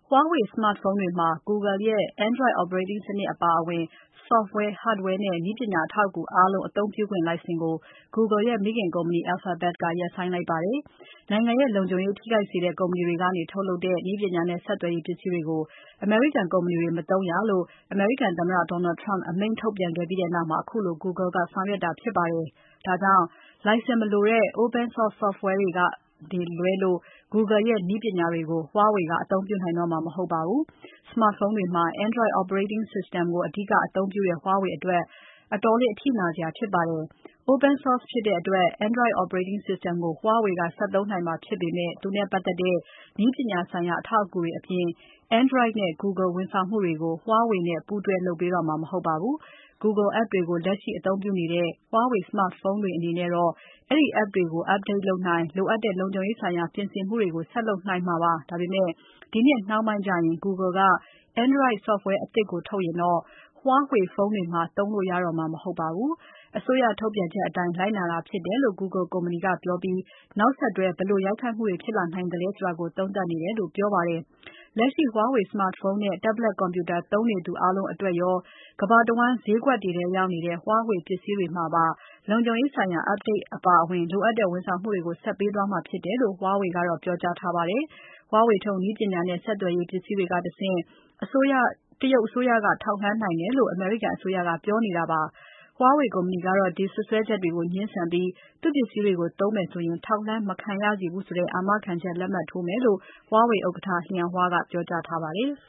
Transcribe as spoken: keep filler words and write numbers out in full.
Huawei smartphone တွေမှာ Google ရဲ့ Android operating စနစ်အပါအဝင် Software, Hardware နဲ့ နည်းပညာအထောက်အကူအားလုံး အသုံးပြုခွင့်လိုင်စင်ကို Google ရဲ့ မိခင်ကုမ္ပဏီ Alphabet ကရပ်ဆိုင်းလိုက်ပါတယ်။ နိုင်ငံရဲ့လုံခြုံရေးထိခိုက်စေတဲ့ ကုမ္ပဏီတွေကနေ ထုတ်လုပ်တဲ့ နည်းပညာနဲ့ ဆက်သွယ်ရေးပစ္စည်းတွေကို အမေရိကန်ကုမ္ပဏီတွေ မသုံးရလို့ အမေရိကန်သမ္မတ Donald Trump အမိန့်ထုတ်ပြန်ခဲ့ပြီးနောက် ခုလို Google ကဆောင်ရွက်တာဖြစ်ပါတယ်။ ဒါကြောင့် လိုင်စင်မလိုတဲ့ Open source software တွေကလွဲလို့ Google ရဲ့ နည်းပညာတွေကို Huawei ကအသုံးပြုနိုင်တော့မှာ မဟုတ်ပါဘူး။ Smartphone တွေမှာ Android operating system ကိုအဓိကအသုံးပြုတဲ့ Huawei အတွက် အတော်လေး အထိနာစရာဖြစ်ပါတယ်။ Open source ဖြစ်တဲ့အတွက် Android operating system ကို Huawei ကဆက်သုံးနိုင်မှာဖြစ်ပေမဲ့ သူနဲ့ပတ်သက်တဲ့ နည်းပညာဆိုင်ရာ အထောက်အကူတွေအပြင် Android နဲ့ Google ဝန်ဆောင်မှုတွေကို Huawei နဲ့ပူးတွဲလုပ်ပေးတော့မှာ မဟုတ်ပါဘူး။ Google app တွေကို လက်ရှိအသုံးပြုနေတဲ့ Huawei smartphone တွေအနေနဲ့တော့ အဲဒီ app တွေကို update လုပ်နိုင်၊ လိုအပ်တဲ့ လုံခြုံရေးဆိုင်ရာ ပြင်ဆင်မှုတွေကို ဆက်လုပ်နိုင်မှာပါ။ ဒါပေမဲ့ ဒီနှစ်နှောင်းပိုင်းကျရင် Google က Android software အသစ်ကိုထုတ်ရင်တော့ Huawei ဖုန်းတွေမှာ သုံးလို့ရတော့မှာ မဟုတ်ပါဘူး။ အစိုးရထုတ်ပြန်ချက်အတိုင်း လိုက်နာတာဖြစ်တယ်လို့ Google ကုမ္ပဏီကပြောပြီး နောက်ဆက်တွဲ ဘယ်လိုရိုက်ခတ်မှုတွေဖြစ်လာနိုင်သလဲဆိုတာကို သုံးသပ်နေတယ်လို့ ပြောပါတယ်။ လက်ရှိ Huawei smartphone နဲ့ tablet computer သုံးနေသူအားလုံးအတွက်ရော ကမ္ဘာတဝန်း ဈေးကွက်တွေထဲရောက်နေတဲ့ Huawei ပစ္စည်းတွေမှာပါ လုံခြုံရေးဆိုင်ရာ update အပါအဝင် လိုအပ်တဲ့ ဝန်ဆောင်မှုတွေကို ဆက်ပေးသွားမှာဖြစ်တယ်လို့ Huawei ကတော့ ပြောကြားထားပါတယ်။ Huawei ထုတ်နည်းပညာနဲ့ ဆက်သွယ်ရေးပစ္စည်းတွေကတဆင့် တရုတ်အစိုးရက ထောက်လှမ်းနိုင်တယ်လို့ အမေရိကန်အစိုးရက ပြောနေတာပါ။ Huawei ကုမ္ပဏီကတော့ ဒီစွပ်စွဲချက်တွေကို ငြင်းဆန်ပြီး သူ့ပစ္စည်းတွေကို သုံးမယ်ဆိုရင် ထောက်လှမ်း မခံရစေဘူးဆိုတဲ့ အာမခံချက်လက်မှတ်ထိုးမယ်လို့ Huawei ဥက္ကဋ္ဌ Liang Hua ကပြောကြားထားပါတယ်။